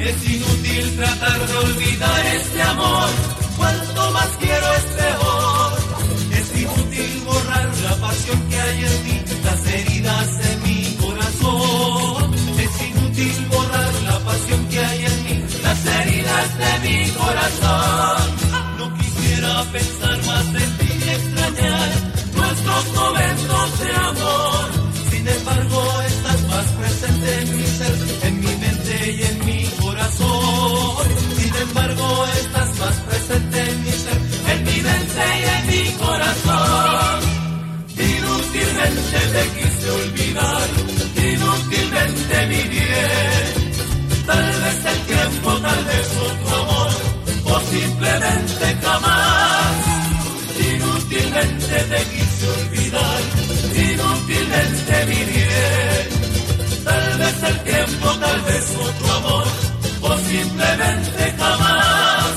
Es inútil tratar de olvidar este amor, cuanto más quiero es peor. Es inútil borrar la pasión que hay en mí, las heridas de mi corazón. Es inútil borrar la pasión que hay en mí, las heridas de mi corazón. No quisiera pensar más en ti y extrañar nuestros momentos de amor. Sin embargo, estás más presente en mi ser, en mi mente y en mi corazón. Sin embargo, estás más presente en mi ser, en mi mente y en mi corazón. Inútilmente te quise olvidar, inútilmente mi bien. Tal vez el tiempo, tal vez otro amor, o simplemente jamás. Inútilmente te quise olvidar, inútilmente mi bien. Tal vez el tiempo, tal vez otro amor, o simplemente jamás.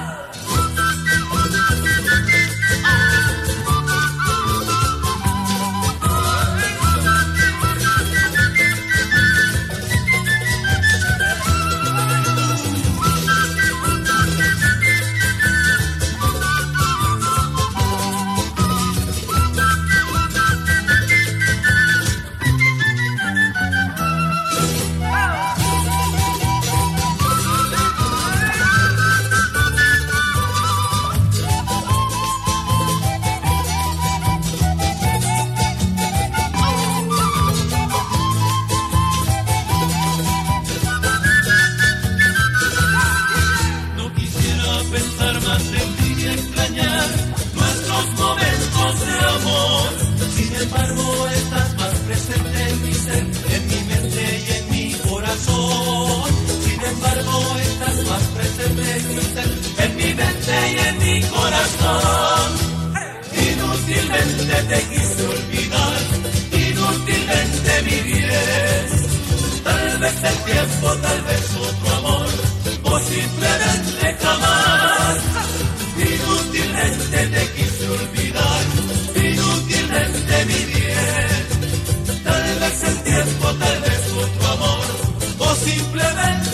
Inútilmente te quise olvidar, inútilmente mi bien. Tal vez el tiempo, tal vez otro amor, o simplemente jamás. Inútilmente te quise olvidar, inútilmente mi bien. Tal vez el tiempo, tal vez otro amor, o simplemente